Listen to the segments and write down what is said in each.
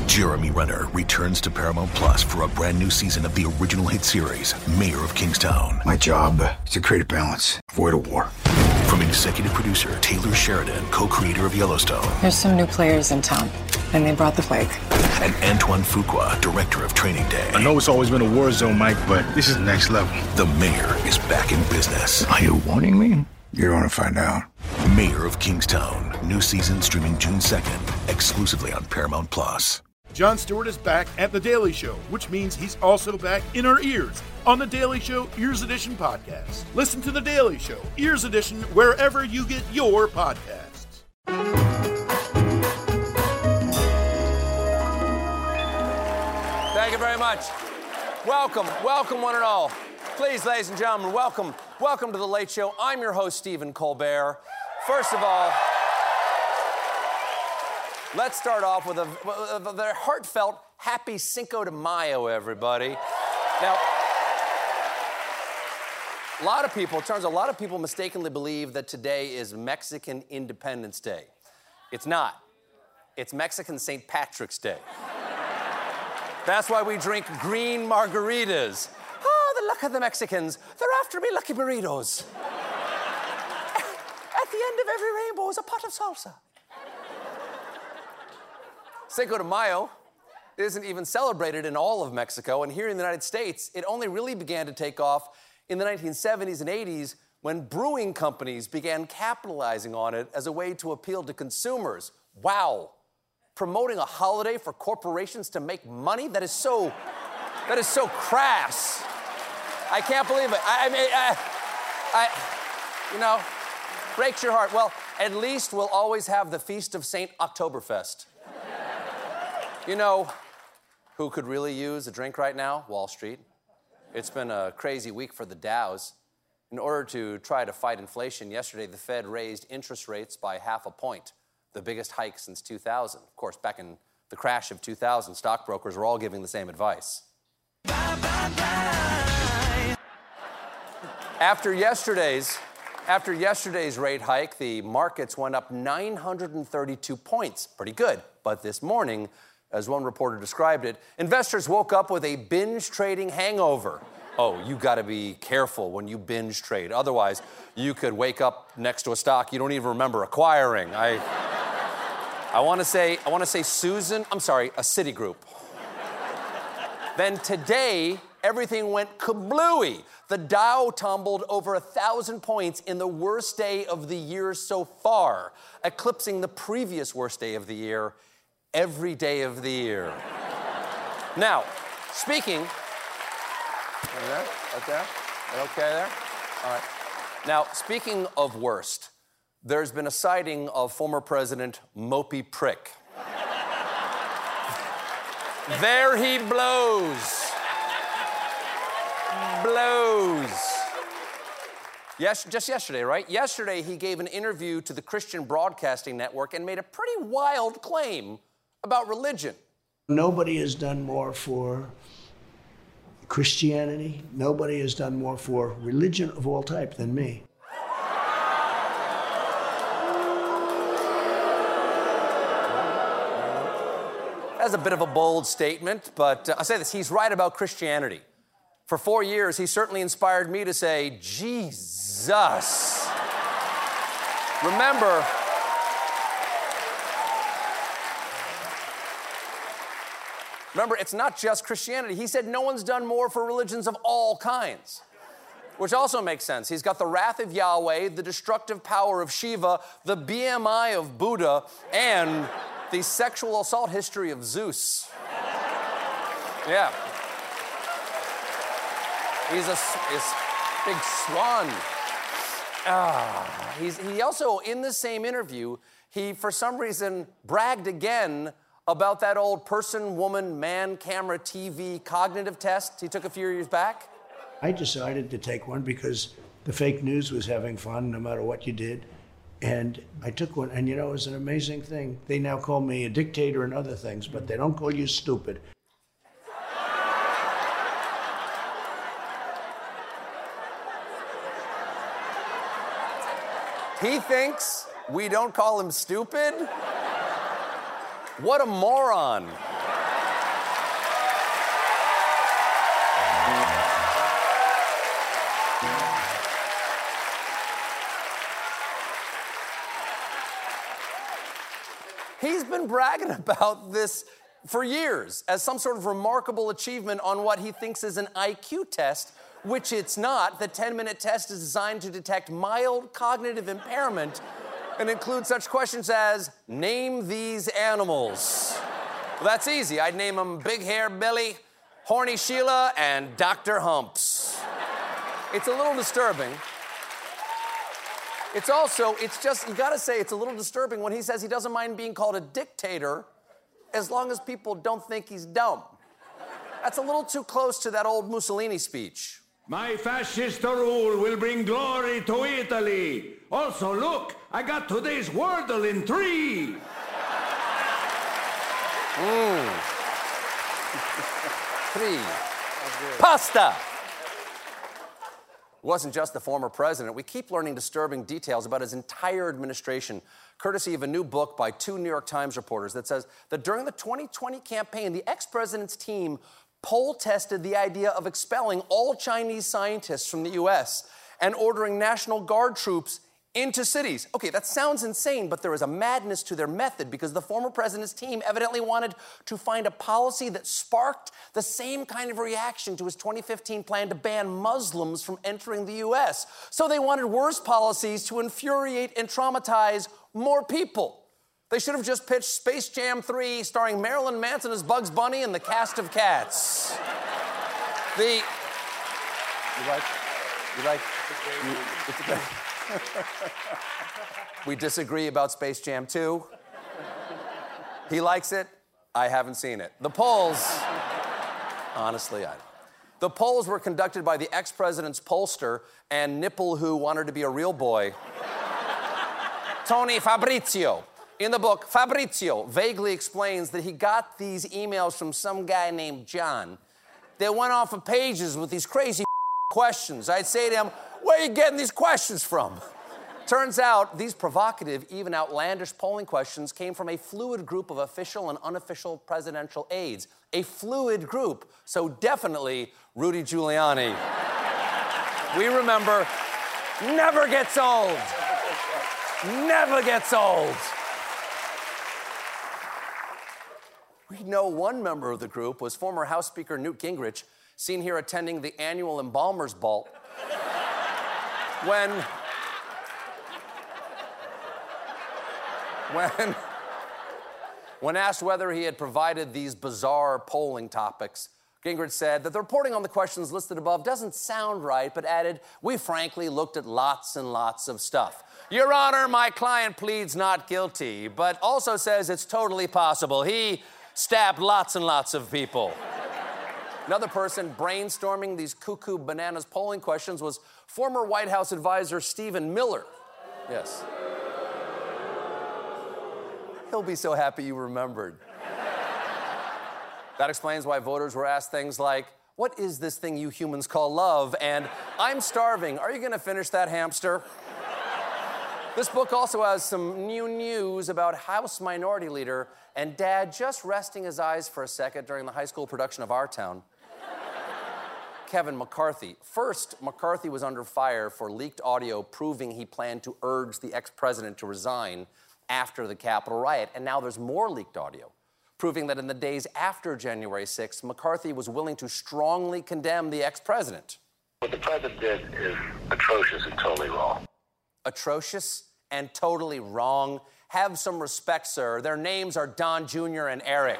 Jeremy Renner returns to Paramount Plus for a brand new season of the original hit series, Mayor of Kingstown. My job is to create a balance, avoid a war. From executive producer Taylor Sheridan, co-creator of Yellowstone. There's some new players in town, and they brought the plague. And Antoine Fuqua, director of Training Day. I know it's always been a war zone, Mike, but this is next level. The Mayor is back in business. Are you warning me? You're going to find out. Mayor of Kingstown. New season streaming June 2nd, exclusively on Paramount Plus. Jon Stewart is back at The Daily Show, which means he's also back in our ears on The Daily Show Ears Edition podcast. Listen to The Daily Show Ears Edition wherever you get your podcasts. Thank you very much. Welcome one and all. Please, ladies and gentlemen, welcome to The Late Show. I'm your host, Stephen Colbert. First of all, let's start off with a heartfelt happy Cinco de Mayo, everybody. Now, a lot of people mistakenly believe that today is Mexican Independence Day. It's not. It's Mexican St. Patrick's Day. That's why we drink green margaritas. Oh, the luck of the Mexicans. They're after me lucky burritos. At the end of every rainbow is a pot of salsa. Cinco de Mayo isn't even celebrated in all of Mexico, and here in the United States, it only really began to take off in the 1970s and 80s when brewing companies began capitalizing on it as a way to appeal to consumers. Wow. Promoting a holiday for corporations to make money? That is so crass. I can't believe it. Breaks your heart. Well, at least we'll always have the Feast of St. Oktoberfest. You know who could really use a drink right now? Wall Street. It's been a crazy week for the Dows. In order to try to fight inflation, yesterday the Fed raised interest rates by 0.5 point, the biggest hike since 2000. Of course, back in the crash of 2000, stockbrokers were all giving the same advice. After yesterday's rate hike, the markets went up 932 points. Pretty good. But this morning, as one reporter described it, investors woke up with a binge trading hangover. Oh, you gotta be careful when you binge trade. Otherwise, you could wake up next to a stock you don't even remember acquiring. I want to say a Citigroup. Then today, everything went kablooey. The Dow tumbled over 1,000 points in the worst day of the year so far, eclipsing the previous worst day of the year every day of the year. Now, speaking... Right there? Okay there? All right. Now, speaking of worst, there's been a sighting of former President Mopey Prick. There he blows. Yes, just yesterday, right? Yesterday, he gave an interview to the Christian Broadcasting Network and made a pretty wild claim about religion. Nobody has done more for Christianity. Nobody has done more for religion of all type than me. That's a bit of a bold statement, but I'll say this, he's right about Christianity. For 4 years, he certainly inspired me to say, Jesus. Remember, it's not just Christianity. He said no one's done more for religions of all kinds, which also makes sense. He's got the wrath of Yahweh, the destructive power of Shiva, the BMI of Buddha, and the sexual assault history of Zeus. Yeah. He's a big swan. He also, in the same interview, he, for some reason, bragged again about that old person, woman, man, camera, TV cognitive test he took a few years back. I decided to take one because the fake news was having fun no matter what you did. And I took one, and it was an amazing thing. They now call me a dictator and other things, but they don't call you stupid. He thinks we don't call him stupid? What a moron. been bragging about this for years as some sort of remarkable achievement on what he thinks is an IQ test, which it's not. The 10-minute test is designed to detect mild cognitive impairment and includes such questions as, name these animals. Well, that's easy. I'd name them Big Hair Billy, Horny Sheila, and Dr. Humps. It's a little disturbing. You gotta say, it's a little disturbing when he says he doesn't mind being called a dictator as long as people don't think he's dumb. That's a little too close to that old Mussolini speech. My fascist rule will bring glory to Italy. Also, look, I got today's Wordle in 3. Three. Pasta. It wasn't just the former president. We keep learning disturbing details about his entire administration, courtesy of a new book by 2 New York Times reporters that says that during the 2020 campaign, the ex-president's team poll tested the idea of expelling all Chinese scientists from the U.S. and ordering National Guard troops into cities. Okay, that sounds insane, but there is a madness to their method because the former president's team evidently wanted to find a policy that sparked the same kind of reaction to his 2015 plan to ban Muslims from entering the U.S. So they wanted worse policies to infuriate and traumatize more people. They should have just pitched Space Jam 3 starring Marilyn Manson as Bugs Bunny and the cast of Cats. We disagree about Space Jam 2. He likes it. I haven't seen it. The polls, honestly, the polls were conducted by the ex-president's pollster and nipple who wanted to be a real boy, Tony Fabrizio. In the book, Fabrizio vaguely explains that he got these emails from some guy named John. They went off of pages with these crazy questions. I'd say to him, where are you getting these questions from? Turns out these provocative, even outlandish polling questions came from a fluid group of official and unofficial presidential aides. A fluid group, so definitely Rudy Giuliani. We remember, never gets old. Never gets old. We know one member of the group was former House Speaker Newt Gingrich, seen here attending the annual Embalmer's Ball. When asked whether he had provided these bizarre polling topics, Gingrich said that the reporting on the questions listed above doesn't sound right, but added, we frankly looked at lots and lots of stuff. Your Honor, my client pleads not guilty, but also says it's totally possible. He stabbed lots and lots of people. Another person brainstorming these cuckoo bananas polling questions was former White House advisor Stephen Miller. Yes. He'll be so happy you remembered. That explains why voters were asked things like, what is this thing you humans call love? And I'm starving. Are you going to finish that hamster? This book also has some new news about House Minority Leader and Dad just resting his eyes for a second during the high school production of Our Town, Kevin McCarthy. First, McCarthy was under fire for leaked audio proving he planned to urge the ex-president to resign after the Capitol riot. And now there's more leaked audio proving that in the days after January 6th, McCarthy was willing to strongly condemn the ex-president. What the president did is atrocious and totally wrong. Atrocious and totally wrong. Have some respect, sir. Their names are Don Jr. and Eric.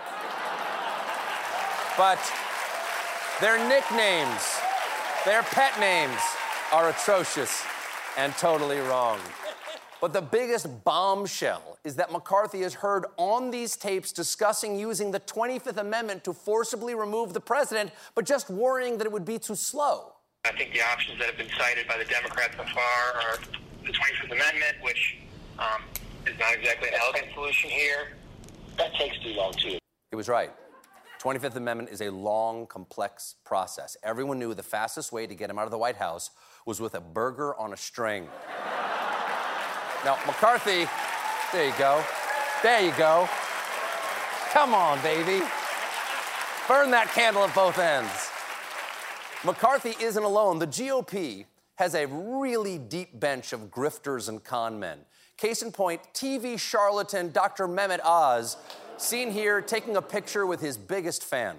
But their nicknames, their pet names, are atrocious and totally wrong. But the biggest bombshell is that McCarthy is heard on these tapes discussing using the 25th Amendment to forcibly remove the president, but just worrying that it would be too slow. I think the options that have been cited by the Democrats so far are the 25th Amendment, which is not exactly an elegant solution here. That takes too long, too. He was right. 25th Amendment is a long, complex process. Everyone knew the fastest way to get him out of the White House was with a burger on a string. Now, McCarthy, there you go. There you go. Come on, baby. Burn that candle at both ends. McCarthy isn't alone. The GOP has a really deep bench of grifters and con men. Case in point, TV charlatan Dr. Mehmet Oz, seen here taking a picture with his biggest fan.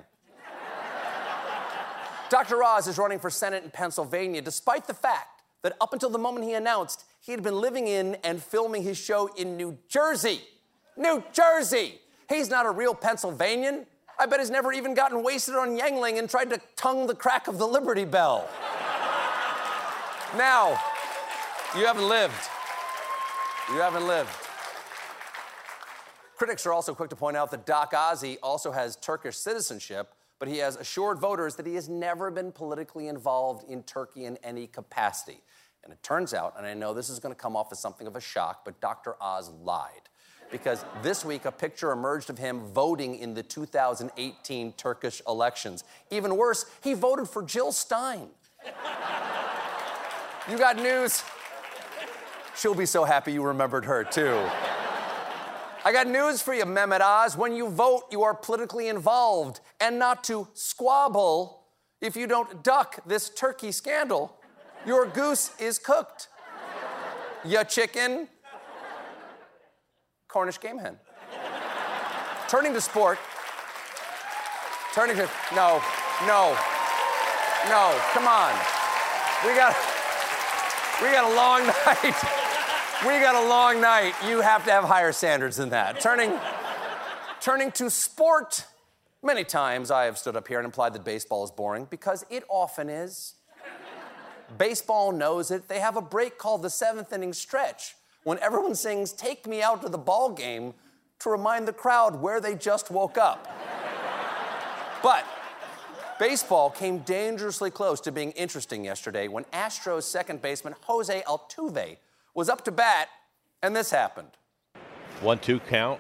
Dr. Oz is running for Senate in Pennsylvania, despite the fact that up until the moment he announced, he had been living in and filming his show in New Jersey. New Jersey! He's not a real Pennsylvanian. I bet he's never even gotten wasted on Yuengling and tried to tongue the crack of the Liberty Bell. Now, you haven't lived. You haven't lived. Critics are also quick to point out that Doc Ozzy also has Turkish citizenship, but he has assured voters that he has never been politically involved in Turkey in any capacity. And it turns out, and I know this is going to come off as something of a shock, but Dr. Oz lied. Because this week, a picture emerged of him voting in the 2018 Turkish elections. Even worse, he voted for Jill Stein. You got news? She'll be so happy you remembered her, too. I got news for you, Mehmet Oz. When you vote, you are politically involved. And not to squabble, if you don't duck this Turkey scandal, your goose is cooked. Ya chicken. Cornish game hen. Turning to sport. No, come on. We got a long night. We got a long night. You have to have higher standards than that. Turning to sport. Many times I have stood up here and implied that baseball is boring because it often is. Baseball knows it. They have a break called the 7th inning stretch when everyone sings "Take Me Out to the Ball Game" to remind the crowd where they just woke up. But baseball came dangerously close to being interesting yesterday when Astros second baseman Jose Altuve was up to bat, and this happened. 1-2 count.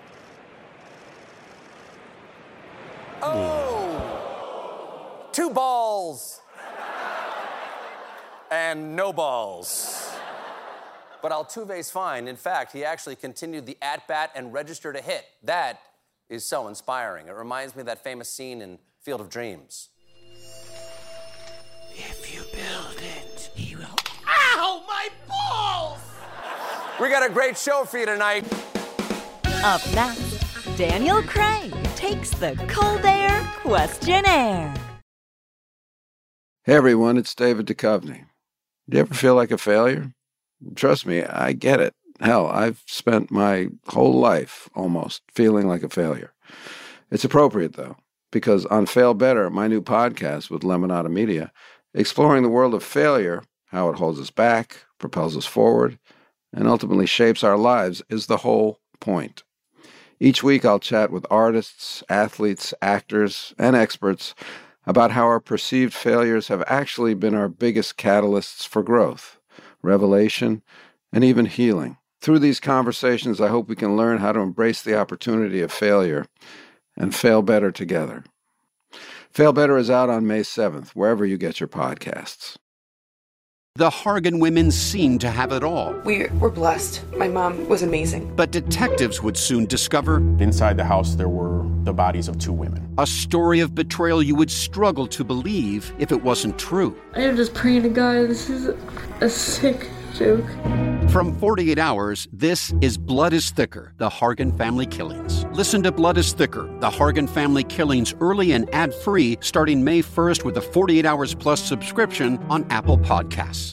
Oh! 2 balls. And no balls. But Altuve's fine. In fact, he actually continued the at-bat and registered a hit. That is so inspiring. It reminds me of that famous scene in Field of Dreams. If you build it, he will... Ow, my balls! We got a great show for you tonight. Up next, Daniel Craig takes the Colbert Questionnaire. Hey everyone, it's David Duchovny. Do you ever feel like a failure? Trust me, I get it. Hell, I've spent my whole life almost feeling like a failure. It's appropriate, though, because on Fail Better, my new podcast with Lemonada Media, exploring the world of failure, how it holds us back, propels us forward, and ultimately shapes our lives, is the whole point. Each week, I'll chat with artists, athletes, actors, and experts about how our perceived failures have actually been our biggest catalysts for growth, revelation, and even healing. Through these conversations, I hope we can learn how to embrace the opportunity of failure and fail better together. Fail Better is out on May 7th, wherever you get your podcasts. The Hargan women seemed to have it all. We're blessed. My mom was amazing. But detectives would soon discover... Inside the house, there were the bodies of 2 women. A story of betrayal you would struggle to believe if it wasn't true. I am just praying to God, this is a sick joke. From 48 Hours, this is Blood is Thicker, The Hargan Family Killings. Listen to Blood is Thicker, The Hargan Family Killings early and ad-free starting May 1st with a 48 Hours Plus subscription on Apple Podcasts.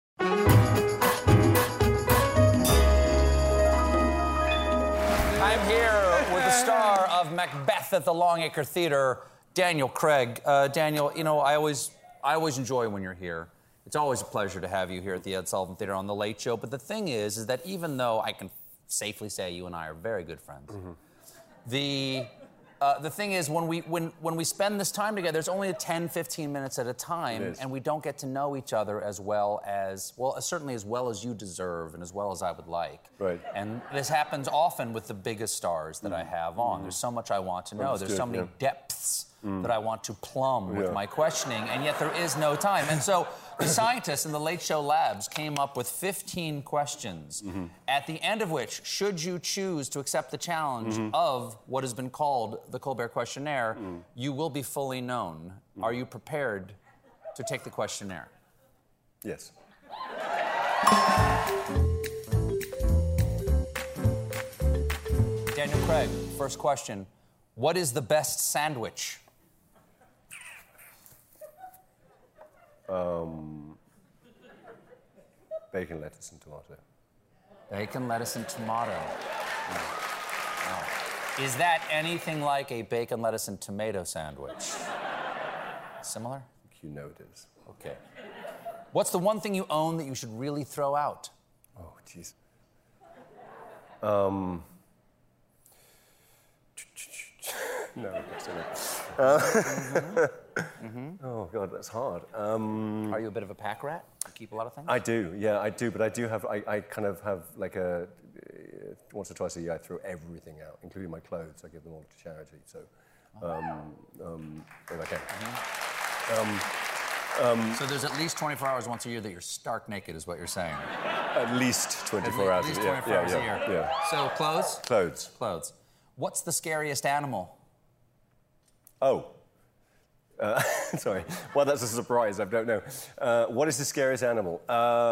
I'm here with the star of Macbeth at the Longacre Theater, Daniel Craig. Daniel, you know, I always enjoy when you're here. It's always a pleasure to have you here at the Ed Sullivan Theater on The Late Show. But the thing is that even though I can safely say you and I are very good friends, the thing is when we spend this time together, it's only 10, 15 minutes at a time, and we don't get to know each other as well as, certainly as well as you deserve and as well as I would like. Right. And this happens often with the biggest stars that I have on. There's so much I want to know. There's so many depths that I want to plumb with my questioning, and yet there is no time. And so the scientists in the Late Show labs came up with 15 questions, at the end of which, should you choose to accept the challenge of what has been called the Colbert Questionnaire, you will be fully known. Are you prepared to take the questionnaire? Yes. Daniel Craig, first question. What is the best sandwich? Bacon, lettuce, and tomato. Bacon, lettuce, and tomato. Wow. Is that anything like a bacon, lettuce, and tomato sandwich? Similar? You know it is. Okay. What's the one thing you own that you should really throw out? Oh, jeez. No, oh, God, that's hard. Are you a bit of a pack rat? You keep a lot of things? I do, yeah, I do. But I do have, I kind of have like a, once or twice a year, I throw everything out, including my clothes. I give them all to charity, so, if I can. So there's at least 24 hours once a year that you're stark naked, is what you're saying? At least 24 hours a year. At least 24 hours a year. Yeah. So clothes? Clothes. Clothes. What's the scariest animal? Oh. Sorry. Well, that's a surprise. I don't know. What is the scariest animal?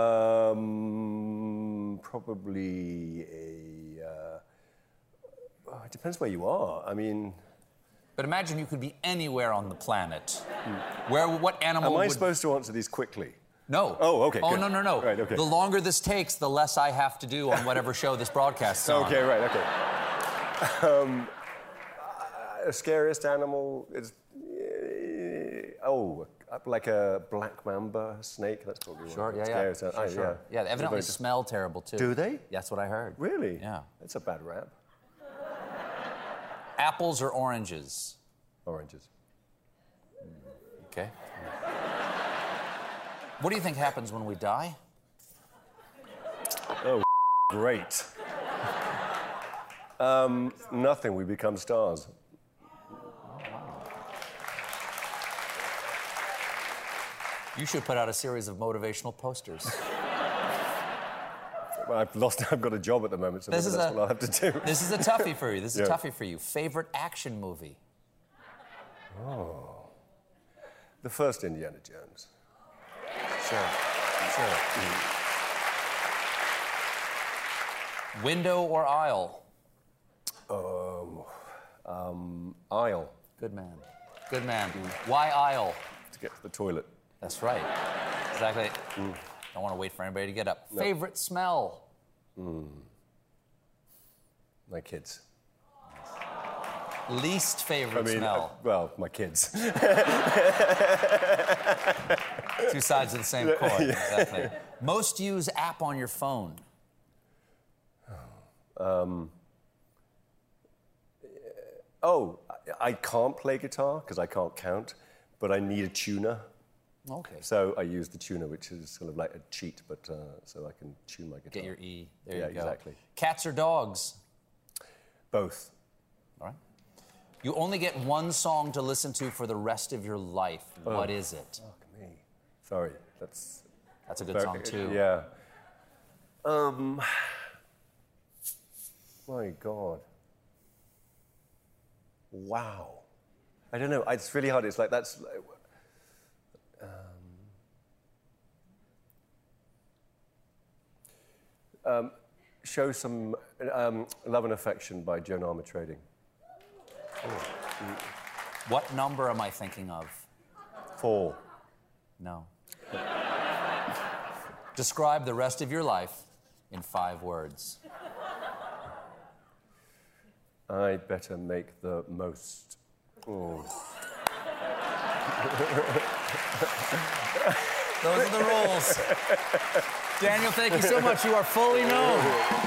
Probably a... it depends where you are. I mean... But imagine you could be anywhere on the planet. What animal Am I supposed to answer these quickly? No. Oh, okay. Oh, good. no. Right, okay. The longer this takes, the less I have to do on whatever show this broadcasts on. Okay, right, okay. The scariest animal is... like a black mamba snake. That's probably Sure, one of the yeah. scariest. Sure. Yeah, they evidently smell terrible, too. Do they? That's what I heard. Really? Yeah. That's a bad rap. Apples or oranges? Oranges. Okay. What do you think happens when we die? Oh, great. Nothing. We become stars. You should put out a series of motivational posters. Well, I've got a job at the moment, so that's what I'll have to do. This is a toughie for you. This is a toughie for you. Favorite action movie? Oh. The first Indiana Jones. Sure. Window or aisle? Aisle. Good man. Why aisle? To get to the toilet. That's right. Exactly. Don't want to wait for anybody to get up. No. Favorite smell? My kids. Least favorite smell? Well, my kids. Two sides of the same coin, exactly. Most used app on your phone? I can't play guitar because I can't count, but I need a tuner. Okay. So I use the tuner, which is sort of like a cheat, but so I can tune my guitar. Get your E. There you go. Exactly. Cats or dogs? Both. All right. You only get one song to listen to for the rest of your life. What is it? Fuck me. Sorry, that's a good song too. Yeah. My God. Wow. I don't know. It's really hard. It's like that's. Show Some Love and Affection by Joan Armatrading. What number am I thinking of? 4. No. Describe the rest of your life in 5 words. I better make the most. Oh. Those are the rules. Daniel, thank you so much. You are fully known.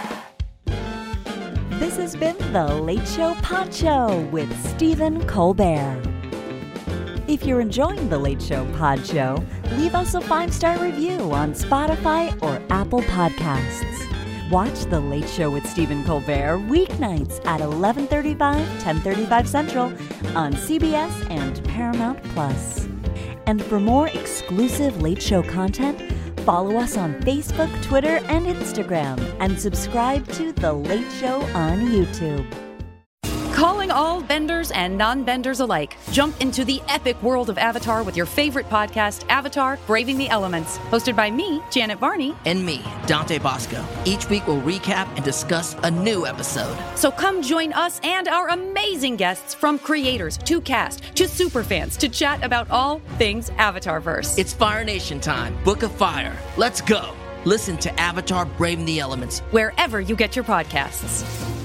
This has been The Late Show Pod Show with Stephen Colbert. If you're enjoying The Late Show Pod Show, leave us a 5-star review on Spotify or Apple Podcasts. Watch The Late Show with Stephen Colbert weeknights at 11:35, 10:35 Central on CBS and Paramount Plus. And for more exclusive Late Show content, follow us on Facebook, Twitter, and Instagram, and subscribe to The Late Show on YouTube. Calling all benders and non-benders alike. Jump into the epic world of Avatar with your favorite podcast, Avatar: Braving the Elements. Hosted by me, Janet Varney. And me, Dante Bosco. Each week we'll recap and discuss a new episode. So come join us and our amazing guests, from creators to cast to superfans, to chat about all things Avatarverse. It's Fire Nation time. Book of Fire. Let's go. Listen to Avatar: Braving the Elements wherever you get your podcasts.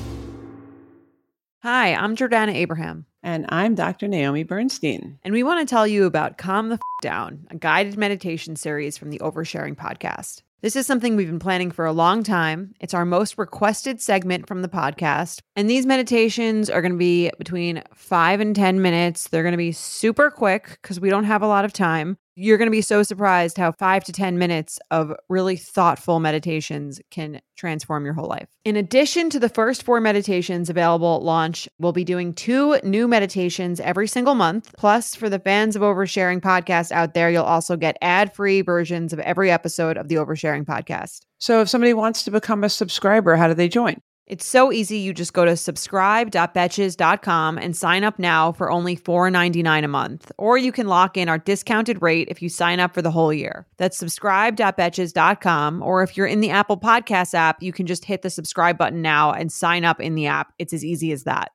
Hi, I'm Jordana Abraham. And I'm Dr. Naomi Bernstein. And we want to tell you about Calm the Down, a guided meditation series from the Oversharing podcast. This is something we've been planning for a long time. It's our most requested segment from the podcast. And these meditations are going to be between 5 and 10 minutes. They're going to be super quick because we don't have a lot of time. You're going to be so surprised how 5 to 10 minutes of really thoughtful meditations can transform your whole life. In addition to the first 4 meditations available at launch, we'll be doing 2 new meditations every single month. Plus, for the fans of Oversharing podcast out there, you'll also get ad-free versions of every episode of the Oversharing podcast. So if somebody wants to become a subscriber, how do they join? It's so easy. You just go to subscribe.betches.com and sign up now for only $4.99 a month. Or you can lock in our discounted rate if you sign up for the whole year. That's subscribe.betches.com. Or if you're in the Apple Podcasts app, you can just hit the subscribe button now and sign up in the app. It's as easy as that.